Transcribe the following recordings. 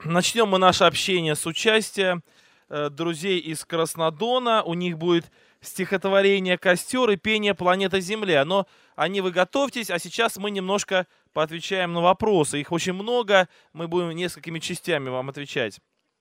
Начнем мы наше общение с участия друзей из Краснодона. У них будет стихотворение «Костер» и пение «Планета Земля». Но вы готовьтесь, а сейчас мы немножко поотвечаем на вопросы. Их очень много, мы будем несколькими частями вам отвечать.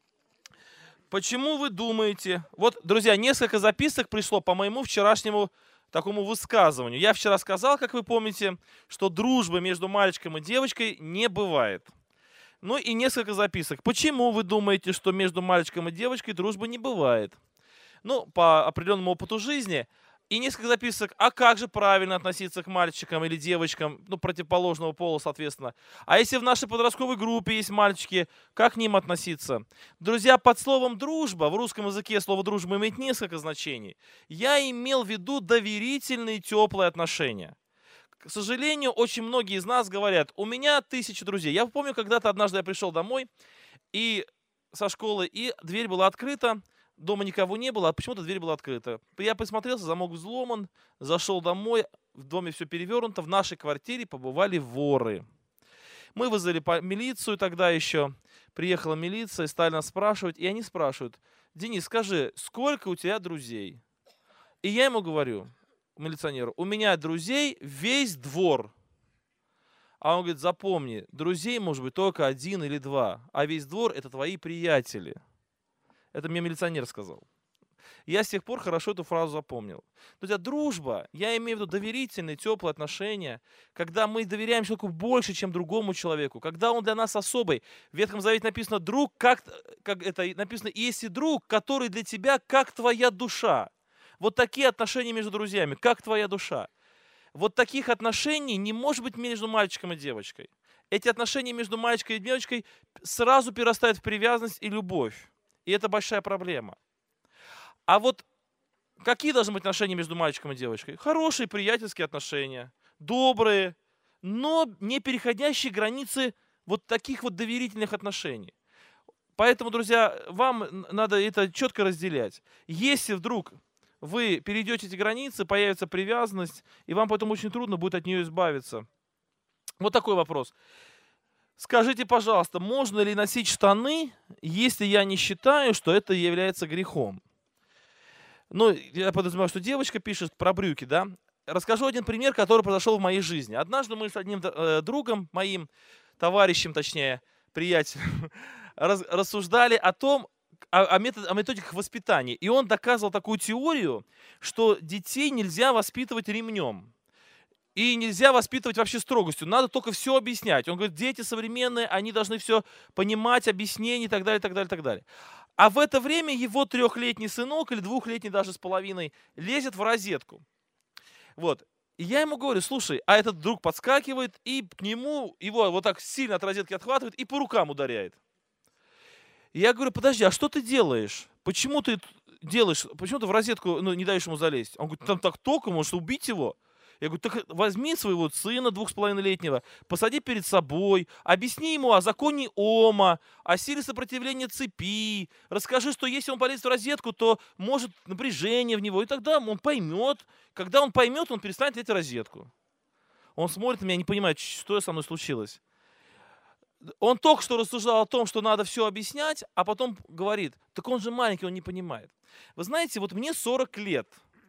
Почему вы думаете... Вот, друзья, несколько записок пришло по моему вчерашнему такому высказыванию. Я вчера сказал, как вы помните, что дружбы между мальчиком и девочкой не бывает. Ну и несколько записок. Почему вы думаете, что между мальчиком и девочкой дружбы не бывает? Ну, по определенному опыту жизни. И несколько записок, а как же правильно относиться к мальчикам или девочкам, ну, противоположного пола, соответственно. А если в нашей подростковой группе есть мальчики, как к ним относиться? Друзья, под словом «дружба», в русском языке слово «дружба» имеет несколько значений. Я имел в виду доверительные, теплые отношения. К сожалению, очень многие из нас говорят, у меня 1000 друзей. Я помню, когда-то однажды я пришел домой и со школы, и дверь была открыта, дома никого не было, а почему-то дверь была открыта. Я посмотрелся, замок взломан, зашел домой, в доме все перевернуто, в нашей квартире побывали воры. Мы вызвали милицию тогда еще, приехала милиция, стали нас спрашивать, и они спрашивают: «Денис, скажи, сколько у тебя друзей?» И я ему говорю, милиционеру: «У меня друзей весь двор». А он говорит: «Запомни, друзей может быть только 1 или 2, а весь двор — это твои приятели». Это мне милиционер сказал. Я с тех пор хорошо эту фразу запомнил. Друзья, дружба, я имею в виду доверительные, теплые отношения, когда мы доверяем человеку больше, чем другому человеку, когда он для нас особый. В Ветхом Завете написано «друг», как это написано, «есть и друг, который для тебя как твоя душа». Вот такие отношения между друзьями, как твоя душа. Вот таких отношений не может быть между мальчиком и девочкой. Эти отношения между мальчиком и девочкой сразу перерастают в привязанность и любовь. И это большая проблема. А вот какие должны быть отношения между мальчиком и девочкой? Хорошие приятельские отношения, добрые, но не переходящие границы вот таких вот доверительных отношений. Поэтому, друзья, вам надо это четко разделять. Если вдруг вы перейдете эти границы, появится привязанность, и вам поэтому очень трудно будет от нее избавиться. Вот такой вопрос. Скажите, пожалуйста, можно ли носить штаны, если я не считаю, что это является грехом? Ну, я подразумеваю, что девочка пишет про брюки, да? Расскажу один пример, который произошел в моей жизни. Однажды мы с одним другом моим, товарищем, точнее, приятелем, рассуждали о том, о методиках воспитания. И он доказывал такую теорию, что детей нельзя воспитывать ремнем. И нельзя воспитывать вообще строгостью. Надо только все объяснять. Он говорит, дети современные, они должны все понимать, объяснения и так далее, так далее, так далее. А в это время его 3-летний сынок, или 2-летний даже с половиной, лезет в розетку. Вот. И я ему говорю: слушай, а этот друг подскакивает, и к нему его вот так сильно от розетки отхватывает и по рукам ударяет. И я говорю: подожди, а что ты делаешь? Почему ты делаешь, почему ты в розетку не даешь ему залезть? Он говорит: там так током, может убить его. Я говорю: так возьми своего сына 2,5-летнего, посади перед собой, объясни ему о законе Ома, о силе сопротивления цепи, расскажи, что если он полезет в розетку, то может напряжение в него, и тогда он поймет. Когда он поймет, он перестанет лезть в розетку. Он смотрит на меня, не понимает, что со мной случилось. Он только что рассуждал о том, что надо все объяснять, а потом говорит: так он же маленький, он не понимает. Вы знаете, вот мне 40 лет.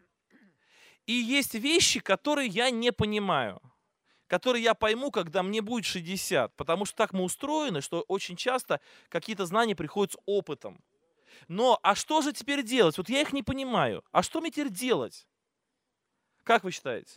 И есть вещи, которые я не понимаю, которые я пойму, когда мне будет 60, потому что так мы устроены, что очень часто какие-то знания приходят с опытом. Но, а что же теперь делать? Вот я их не понимаю. А что мне теперь делать? Как вы считаете?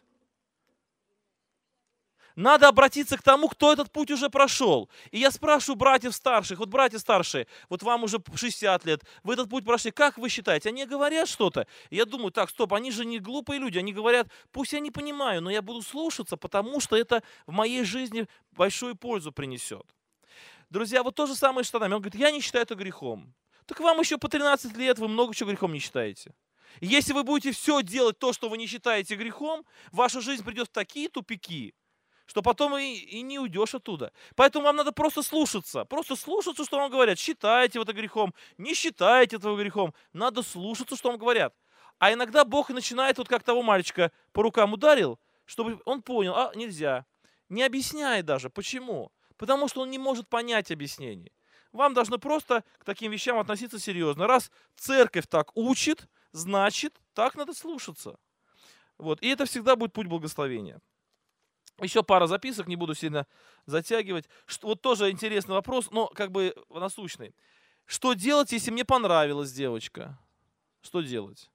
Надо обратиться к тому, кто этот путь уже прошел. И я спрашиваю братьев старших, вот братья старшие, вот вам уже 60 лет, вы этот путь прошли, как вы считаете? Они говорят что-то? Я думаю, так, стоп, они же не глупые люди, они говорят, пусть я не понимаю, но я буду слушаться, потому что это в моей жизни большую пользу принесет. Друзья, вот то же самое с штанами. Он говорит: я не считаю это грехом. Так вам еще по 13 лет, вы много чего грехом не считаете. Если вы будете все делать то, что вы не считаете грехом, ваша жизнь придет в такие тупики, что потом и не уйдешь оттуда. Поэтому вам надо просто слушаться, что вам говорят. Считайте это грехом, не считайте этого грехом. Надо слушаться, что вам говорят. А иногда Бог начинает, вот как того мальчика по рукам ударил, чтобы он понял: а, нельзя. Не объясняет даже. Почему? Потому что он не может понять объяснений. Вам должны просто к таким вещам относиться серьезно. Раз церковь так учит, значит, так надо слушаться. Вот. И это всегда будет путь благословения. Еще пара записок, не буду сильно затягивать. Вот тоже интересный вопрос, но как бы насущный. Что делать, если мне понравилась девочка? Что делать?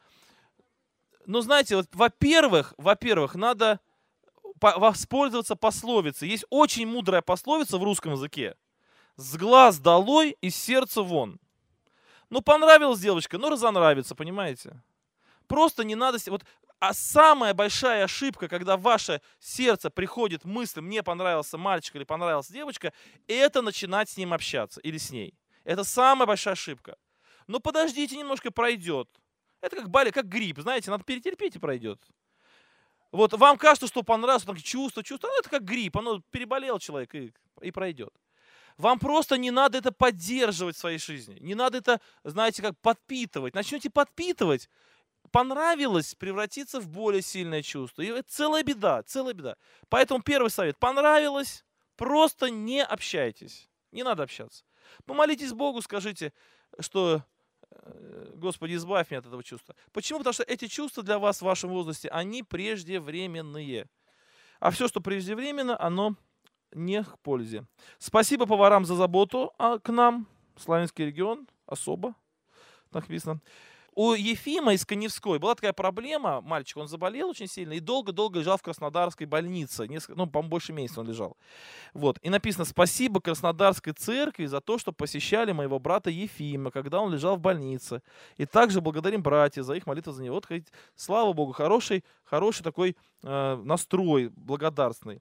Ну, знаете, вот, во-первых, надо воспользоваться пословицей. Есть очень мудрая пословица в русском языке. С глаз долой, из сердца вон. Ну, понравилась девочка, ну, разонравится, понимаете? Просто не надо... Вот, а самая большая ошибка, когда в ваше сердце приходит мысль, мне понравился мальчик или понравилась девочка, это начинать с ним общаться или с ней. Это самая большая ошибка. Но подождите, немножко пройдет. Это как болезнь, как грипп, знаете, надо перетерпеть и пройдет. Вот вам кажется, что понравилось, там чувство, ну, это как грипп, оно переболел человек и пройдет. Вам просто не надо это поддерживать в своей жизни. Не надо это, знаете, как подпитывать. Начнете подпитывать, понравилось, превратится в более сильное чувство. И это целая беда, целая беда. Поэтому первый совет. Понравилось, просто не общайтесь. Не надо общаться. Помолитесь Богу, скажите, что Господи, избавь меня от этого чувства. Почему? Потому что эти чувства для вас в вашем возрасте, они преждевременные. А все, что преждевременно, оно не к пользе. Спасибо поварам за заботу к нам. Славянский регион особо. Так написано. У Ефима из Каневской была такая проблема. Мальчик, он заболел очень сильно и долго-долго лежал в Краснодарской больнице. По-моему, больше месяца он лежал. Вот. И написано: спасибо Краснодарской церкви за то, что посещали моего брата Ефима, когда он лежал в больнице. И также благодарим братья за их молитву за него. Вот, слава Богу, хороший такой настрой, благодарственный.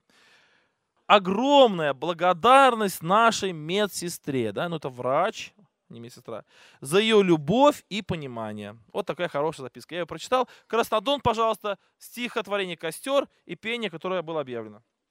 Огромная благодарность нашей медсестре. Да? Ну, это врач, не медсестра, за ее любовь и понимание. Вот такая хорошая записка. Я ее прочитал. Краснодон, пожалуйста, стихотворение «Костер» и пение, которое было объявлено.